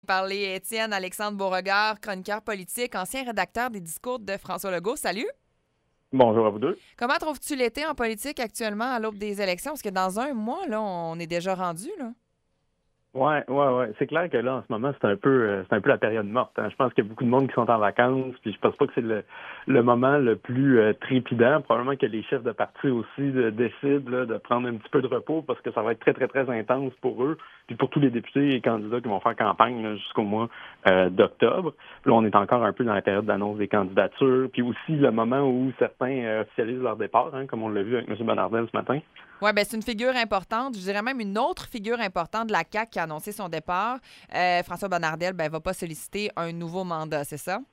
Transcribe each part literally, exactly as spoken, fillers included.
Parler Étienne Alexandre Beauregard, chroniqueur politique, ancien rédacteur des discours de François Legault. Salut! Bonjour à vous deux. Comment trouves-tu l'été en politique actuellement à l'aube des élections? Parce que dans un mois, là, on est déjà rendu, là. Ouais, ouais, ouais. C'est clair que là, en ce moment, c'est un peu euh, c'est un peu la période morte, hein. Je pense qu'il y a beaucoup de monde qui sont en vacances, puis je pense pas que c'est le, le moment le plus euh, trépidant. Probablement que les chefs de parti aussi euh, décident là, de prendre un petit peu de repos parce que ça va être très, très, très intense pour eux, puis pour tous les députés et candidats qui vont faire campagne là, jusqu'au mois euh, d'octobre. Puis là, on est encore un peu dans la période d'annonce des candidatures, puis aussi le moment où certains euh, officialisent leur départ, hein, comme on l'a vu avec M. Bonnardel ce matin. Oui, bien, c'est une figure importante. Je dirais même une autre figure importante de la C A Q qui a annoncé son départ. Euh, François Bonnardel ne va pas solliciter un nouveau mandat, c'est ça?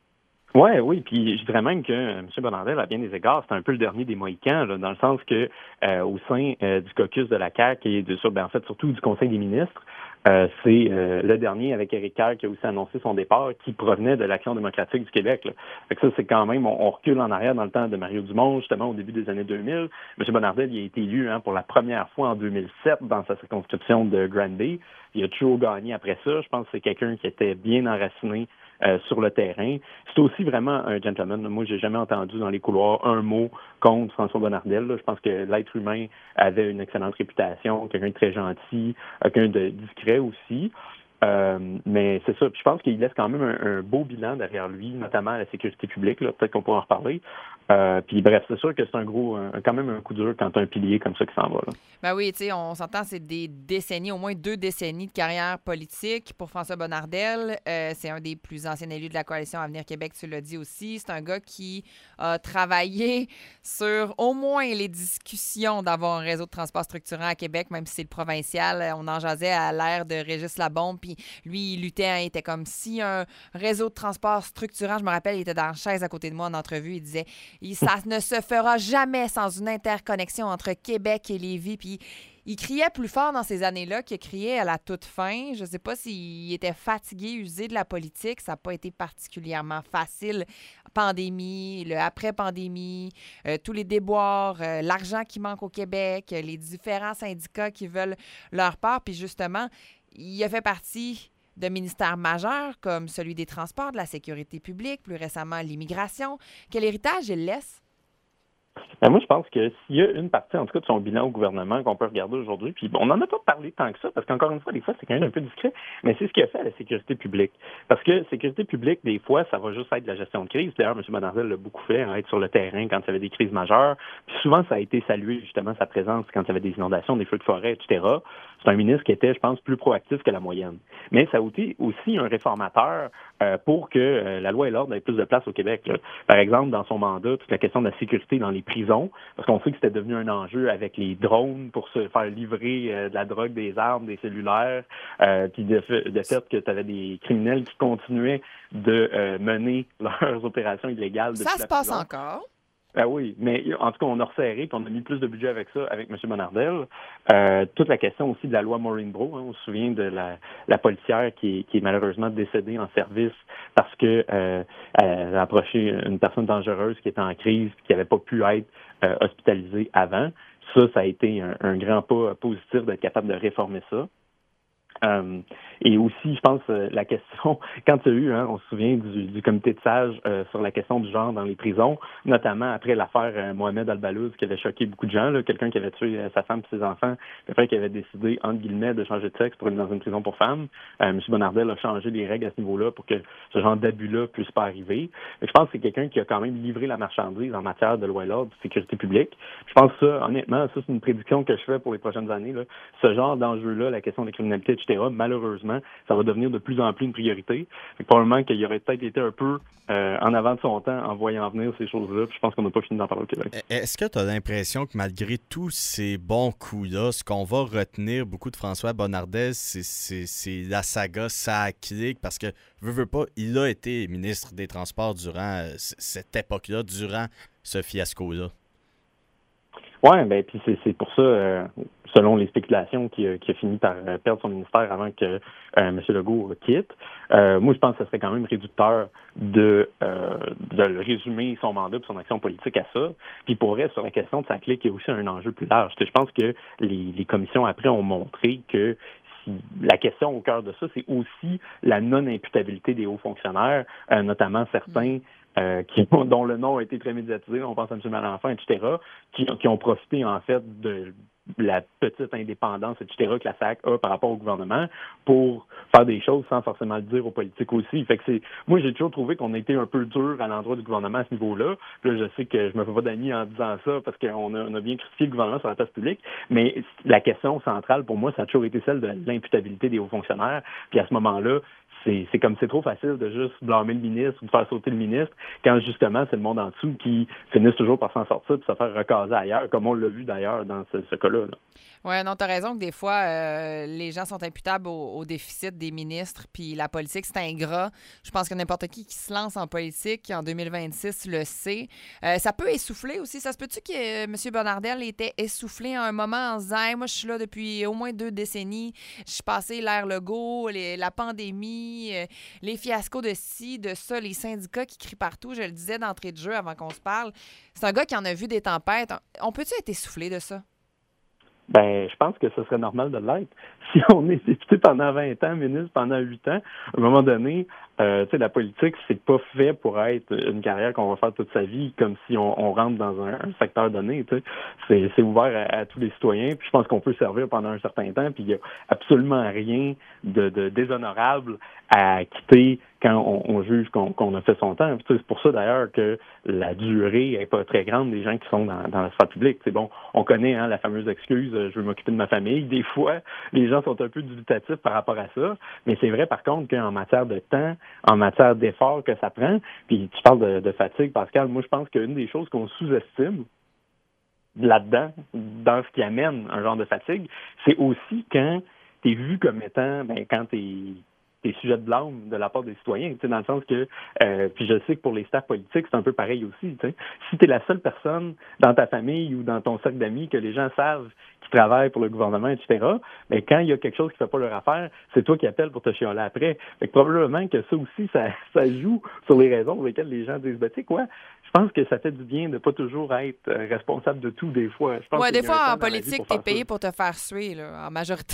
Ouais, oui, puis je dirais même que euh, M. Bonnardel, à bien des égards, c'est un peu le dernier des Mohicans, là, dans le sens que euh, au sein euh, du caucus de la C A Q et de ça, ben, en fait, surtout du Conseil des ministres, euh, c'est euh, le dernier avec Éric Kerr qui a aussi annoncé son départ, qui provenait de l'Action démocratique du Québec. Là. Fait que ça, c'est quand même, on, on recule en arrière dans le temps de Mario Dumont, justement au début des années deux mille. M. Bonnardel, il a été élu hein, pour la première fois en deux mille sept dans sa circonscription de Granby. Il a toujours gagné après ça. Je pense que c'est quelqu'un qui était bien enraciné Euh, sur le terrain. C'est aussi vraiment un gentleman. Moi, j'ai jamais entendu dans les couloirs un mot contre François Bonnardel. Là. Je pense que l'être humain avait une excellente réputation, quelqu'un de très gentil, quelqu'un de discret aussi. Euh, mais c'est ça. Puis je pense qu'il laisse quand même un, un beau bilan derrière lui, notamment à la sécurité publique. Là. Peut-être qu'on pourra en reparler. Euh, puis bref, c'est sûr que c'est un gros, un, quand même un coup dur quand tu as un pilier comme ça qui s'en va. Là. Ben oui, tu sais, on s'entend, c'est des décennies, au moins deux décennies de carrière politique pour François Bonnardel. Euh, c'est un des plus anciens élus de la Coalition Avenir Québec, tu l'as dit aussi. C'est un gars qui a travaillé sur au moins les discussions d'avoir un réseau de transport structurant à Québec, même si c'est le provincial. On en jasait à l'ère de Régis Labombe, puis lui, il luttait, hein, il était comme si un réseau de transport structurant, je me rappelle, il était dans la chaise à côté de moi en entrevue, il disait ça ne se fera jamais sans une interconnexion entre Québec et Lévis. Puis il criait plus fort dans ces années-là qu'il criait à la toute fin. Je ne sais pas s'il était fatigué, usé de la politique. Ça n'a pas été particulièrement facile. Pandémie, le après-pandémie, euh, tous les déboires, euh, l'argent qui manque au Québec, euh, les différents syndicats qui veulent leur part. Puis justement, il a fait partie de ministères majeurs comme celui des Transports, de la Sécurité publique, plus récemment l'immigration. Quel héritage il laisse? Ben moi, je pense que s'il y a une partie, en tout cas, de son bilan au gouvernement qu'on peut regarder aujourd'hui, puis bon, on n'en a pas parlé tant que ça, parce qu'encore une fois, des fois, c'est quand même un peu discret, mais c'est ce qu'il a fait à la sécurité publique. Parce que sécurité publique, des fois, ça va juste être de la gestion de crise. D'ailleurs, M. Bonnardel l'a beaucoup fait, hein, être sur le terrain quand il y avait des crises majeures. Puis souvent, ça a été salué, justement, sa présence quand il y avait des inondations, des feux de forêt, et cetera. C'est un ministre qui était, je pense, plus proactif que la moyenne. Mais ça a été aussi un réformateur euh, pour que euh, la loi et l'ordre aient plus de place au Québec. Là. Par exemple, dans son mandat, toute la question de la sécurité dans les prisons, parce qu'on sait que c'était devenu un enjeu avec les drones pour se faire livrer euh, de la drogue, des armes, des cellulaires, euh, puis de, de fait que tu avais des criminels qui continuaient de euh, mener leurs opérations illégales depuis Ça la se passe prison. encore. Ben oui, mais en tout cas, on a resserré, puis on a mis plus de budget avec ça, avec M. Bonnardel. Euh, toute la question aussi de la loi Maureen-Bro, hein, on se souvient de la, la policière qui est, qui est malheureusement décédée en service parce que euh, elle a approché une personne dangereuse qui était en crise, qui n'avait pas pu être euh, hospitalisée avant. Ça, ça a été un, un grand pas positif d'être capable de réformer ça. Euh, et aussi, je pense, euh, la question, quand il y a eu, hein, on se souvient du, du comité de sages euh, sur la question du genre dans les prisons, notamment après l'affaire euh, Mohamed Al-Balouz qui avait choqué beaucoup de gens, là, quelqu'un qui avait tué euh, sa femme et ses enfants, puis après qui avait décidé, entre guillemets, de changer de sexe pour aller dans une prison pour femmes. Euh, M. Bonnardel a changé les règles à ce niveau-là pour que ce genre d'abus-là puisse pas arriver. Et je pense que c'est quelqu'un qui a quand même livré la marchandise en matière de loi et l'ordre, de sécurité publique. Je pense que ça, honnêtement, ça c'est une prédiction que je fais pour les prochaines années. Là. Ce genre d'enjeu-là, la question de la criminalité, et cetera, malheureusement, ça va devenir de plus en plus une priorité. Fait que probablement qu'il aurait peut-être été un peu euh, en avant de son temps en voyant venir ces choses-là. Puis je pense qu'on n'a pas fini d'en parler au Québec. Est-ce que tu as l'impression que malgré tous ces bons coups-là, ce qu'on va retenir beaucoup de François Bonnardel, c'est, c'est, c'est la saga ça clique parce que, veux, veux pas, il a été ministre des Transports durant euh, cette époque-là, durant ce fiasco-là. Oui, ben puis c'est, c'est pour ça, euh, selon les spéculations, qu'il a, qu'il a fini par euh, perdre son ministère avant que euh, M. Legault quitte. Euh, moi, je pense que ce serait quand même réducteur de, euh, de le résumer son mandat et son action politique à ça. Puis pour vrai, sur la question de sa clique, il y a aussi un enjeu plus large. Je pense que les, les commissions après ont montré que la question au cœur de ça, c'est aussi la non-imputabilité des hauts fonctionnaires, euh, notamment certains euh, qui ont, dont le nom a été très médiatisé, on pense à M. Malenfant, et cetera, qui, qui ont profité en fait de la petite indépendance, et cetera, que la S A C a par rapport au gouvernement pour faire des choses sans forcément le dire aux politiques aussi. Fait que c'est, moi, j'ai toujours trouvé qu'on a été un peu dur à l'endroit du gouvernement à ce niveau-là. Puis là, je sais que je me fais pas d'amis en disant ça parce qu'on a, on a bien critiqué le gouvernement sur la place publique, mais la question centrale pour moi, ça a toujours été celle de l'imputabilité des hauts fonctionnaires. Puis à ce moment-là, c'est, c'est comme c'est trop facile de juste blâmer le ministre ou de faire sauter le ministre quand justement c'est le monde en dessous qui finissent toujours par s'en sortir et se faire recaser ailleurs, comme on l'a vu d'ailleurs dans ce, ce cas-là. Là. Oui, non, tu as raison que des fois, euh, les gens sont imputables au, au déficit des ministres, puis la politique, c'est ingrat. Je pense que n'importe qui qui se lance en politique en deux mille vingt-six le sait. Euh, ça peut essouffler aussi. Ça se peut-tu que euh, M. Bonnardel était essoufflé à un moment en se disant hey, « moi, je suis là depuis au moins deux décennies. Je suis passé l'ère Legault, les, la pandémie, euh, les fiascos de ci, de ça, les syndicats qui crient partout. » Je le disais d'entrée de jeu avant qu'on se parle. C'est un gars qui en a vu des tempêtes. On peut-tu être essoufflé de ça? Ben, je pense que ce serait normal de l'être. Si on est député pendant vingt ans, ministre pendant huit ans, à un moment donné, euh, tu sais, la politique, c'est pas fait pour être une carrière qu'on va faire toute sa vie, comme si on, on rentre dans un, un secteur donné. Tu sais, c'est, c'est ouvert à, à tous les citoyens. Puis je pense qu'on peut servir pendant un certain temps. Puis il y a absolument rien de, de déshonorable à quitter quand on, on juge qu'on, qu'on a fait son temps. Puis, c'est pour ça d'ailleurs que la durée n'est pas très grande des gens qui sont dans, dans la sphère publique. C'est bon, on connaît hein, la fameuse excuse euh, je veux m'occuper de ma famille. Des fois, les gens sont un peu dubitatifs par rapport à ça, mais c'est vrai par contre qu'en matière de temps, en matière d'effort que ça prend, puis tu parles de, de fatigue, Pascal, moi je pense qu'une des choses qu'on sous-estime là-dedans, dans ce qui amène un genre de fatigue, c'est aussi quand tu es vu comme étant, ben quand tu es des sujets de blâme de la part des citoyens, tu sais, dans le sens que, euh, puis je sais que pour les staffs politiques, c'est un peu pareil aussi, tu sais. Si tu es la seule personne dans ta famille ou dans ton cercle d'amis que les gens savent qui travaillent pour le gouvernement, et cetera, mais quand il y a quelque chose qui ne fait pas leur affaire, c'est toi qui appelles pour te chialer après. Fait que probablement que ça aussi, ça, ça joue sur les raisons pour lesquelles les gens disent, ben, tu sais quoi, je pense que ça fait du bien de ne pas toujours être responsable de tout des fois. Oui, des fois, en politique, tu es payé ça. Pour te faire suer, là, en majorité.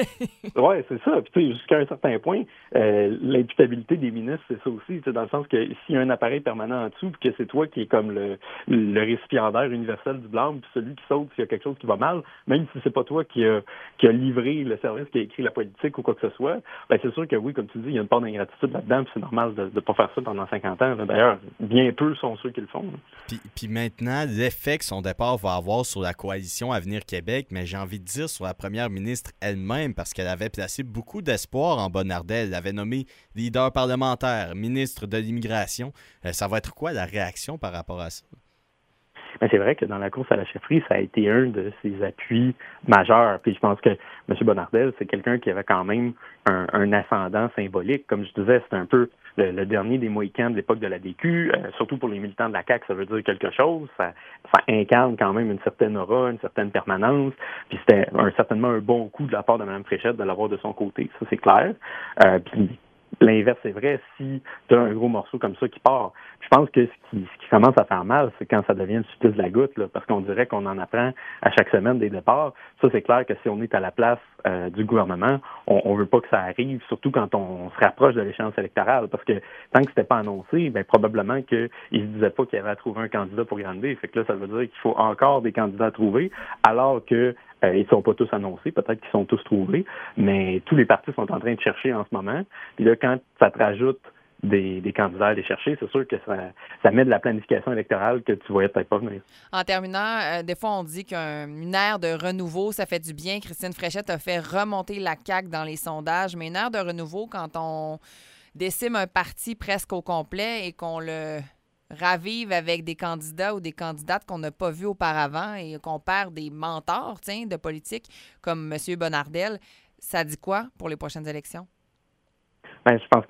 Oui, c'est ça. Puis, tu sais, jusqu'à un certain point, euh, l'imputabilité des ministres, c'est ça aussi, tu sais, dans le sens que s'il y a un appareil permanent en dessous, puis que c'est toi qui es comme le, le récipiendaire universel du blâme, puis celui qui saute s'il y a quelque chose qui va mal, même si c'est pas toi qui a, qui a livré le service, qui a écrit la politique ou quoi que ce soit, ben c'est sûr que oui, comme tu dis, il y a une part d'ingratitude là-dedans, puis c'est normal de ne pas faire ça pendant cinquante ans. Là. D'ailleurs, bien peu sont ceux qui le font. Puis, puis maintenant, l'effet que son départ va avoir sur la coalition Avenir Québec, mais j'ai envie de dire sur la première ministre elle-même, parce qu'elle avait placé beaucoup d'espoir en Bonnardel. Elle avait nommé leader parlementaire, ministre de l'immigration. Euh, ça va être quoi la réaction par rapport à ça? Mais c'est vrai que dans la course à la chefferie, ça a été un de ses appuis majeurs. Puis je pense que M. Bonnardel, c'est quelqu'un qui avait quand même un, un ascendant symbolique. Comme je disais, c'est un peu le, le dernier des Mohicans de l'époque de la D Q. Euh, surtout pour les militants de la C A Q, ça veut dire quelque chose. Ça, ça incarne quand même une certaine aura, une certaine permanence. Puis c'était un, certainement un bon coup de la part de Mme Fréchette de l'avoir de son côté. Ça, c'est clair. Euh, puis l'inverse est vrai si tu as un gros morceau comme ça qui part. Je pense que ce qui, ce qui commence à faire mal, c'est quand ça devient le supplice de la goutte, là, parce qu'on dirait qu'on en apprend à chaque semaine des départs. Ça, c'est clair que si on est à la place euh, du gouvernement, on ne veut pas que ça arrive, surtout quand on se rapproche de l'échéance électorale, parce que tant que c'était pas annoncé, ben probablement qu'ils ne se disaient pas qu'il y avait à trouver un candidat pour Granby. Fait que là, ça veut dire qu'il faut encore des candidats à trouver, alors que euh, ils ne sont pas tous annoncés, peut-être qu'ils sont tous trouvés, mais tous les partis sont en train de chercher en ce moment. Puis là, quand ça te rajoute Des, des candidats à aller chercher, c'est sûr que ça, ça met de la planification électorale que tu voyais peut-être pas venir. En terminant, euh, des fois, on dit qu'une ère de renouveau, ça fait du bien. Christine Fréchette a fait remonter la C A Q dans les sondages, mais une ère de renouveau, quand on décime un parti presque au complet et qu'on le ravive avec des candidats ou des candidates qu'on n'a pas vus auparavant et qu'on perd des mentors, tiens, de politique comme M. Bonnardel, ça dit quoi pour les prochaines élections? Ben, je pense que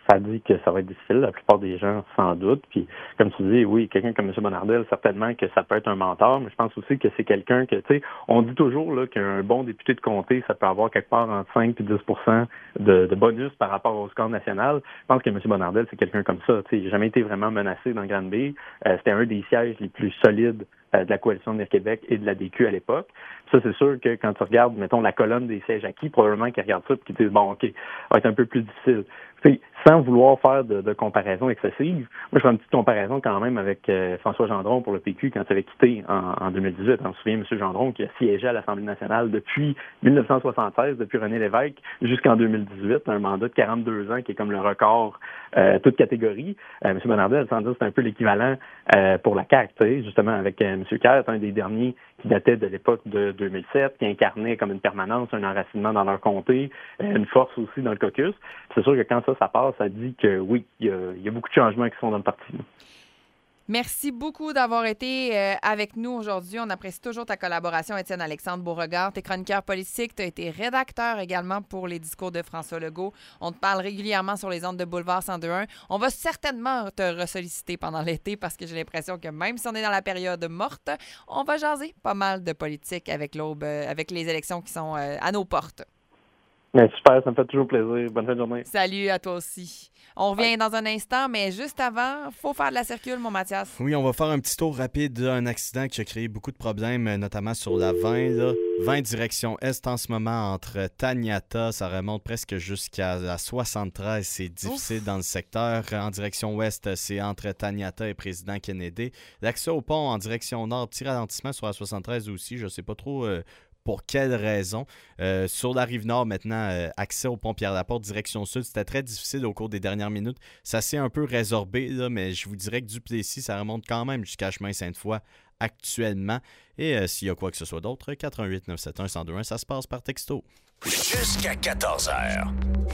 ça dit que ça va être difficile. La plupart des gens, sans doute. Puis, comme tu dis, oui, quelqu'un comme M. Bonnardel, certainement que ça peut être un mentor, mais je pense aussi que c'est quelqu'un que, tu sais, on dit toujours là, qu'un bon député de comté, ça peut avoir quelque part entre cinq et dix pour cent de, de bonus par rapport au score national. Je pense que M. Bonnardel, c'est quelqu'un comme ça. Tu sais, il n'a jamais été vraiment menacé dans Granby. Euh, c'était un des sièges les plus solides de la coalition de Québec et de la D Q à l'époque. Ça, c'est sûr que quand tu regardes, mettons, la colonne des sièges acquis, probablement qu'ils regardent ça et qu'ils disent, bon, OK, ça va être un peu plus difficile. T'sais, sans vouloir faire de, de comparaison excessive, moi, je fais une petite comparaison quand même avec euh, François Gendron pour le P Q quand il avait quitté en, en deux mille dix-huit. On se souvient, M. Gendron, qui a siégé à l'Assemblée nationale depuis dix-neuf cent soixante-seize, depuis René Lévesque, jusqu'en deux mille dix-huit, un mandat de quarante-deux ans qui est comme le record, euh, toute catégorie. Euh, M. Bonnardel, sans dire, c'est un peu l'équivalent euh, pour la C A Q, justement, avec euh, M. Kerr, un des derniers qui datait de l'époque de deux mille sept, qui incarnait comme une permanence, un enracinement dans leur comté, une force aussi dans le caucus. C'est sûr que quand ça, ça passe, ça dit que oui, il y a, il y a beaucoup de changements qui sont dans le parti. Merci beaucoup d'avoir été euh, avec nous aujourd'hui. On apprécie toujours ta collaboration, Étienne-Alexandre Beauregard. Tu es chroniqueur politique, tu as été rédacteur également pour les discours de François Legault. On te parle régulièrement sur les ondes de Boulevard cent deux point un. On va certainement te ressolliciter pendant l'été parce que j'ai l'impression que même si on est dans la période morte, on va jaser pas mal de politique avec l'aube, euh, avec les élections qui sont euh, à nos portes. Bien, super, ça me fait toujours plaisir. Bonne fin de journée. Salut à toi aussi. On revient ouais. dans un instant, mais juste avant, il faut faire de la circule, mon Mathias. Oui, on va faire un petit tour rapide d'un accident qui a créé beaucoup de problèmes, notamment sur la vingt. Là. vingt direction est en ce moment entre Taniata, ça remonte presque jusqu'à la soixante-treize. C'est difficile Ouf. Dans le secteur. En direction ouest, c'est entre Taniata et Président Kennedy. L'accès au pont en direction nord, petit ralentissement sur la soixante-treize aussi. Je ne sais pas trop... Euh, pour quelle raison. Euh, sur la rive nord, maintenant, euh, accès au pont Pierre-Laporte, direction sud, c'était très difficile au cours des dernières minutes. Ça s'est un peu résorbé, là, mais je vous dirais que Duplessis, ça remonte quand même jusqu'à Chemin Sainte-Foy actuellement. Et euh, s'il y a quoi que ce soit d'autre, quatre un huit neuf sept un un zéro deux un, ça se passe par texto. Jusqu'à quatorze heures.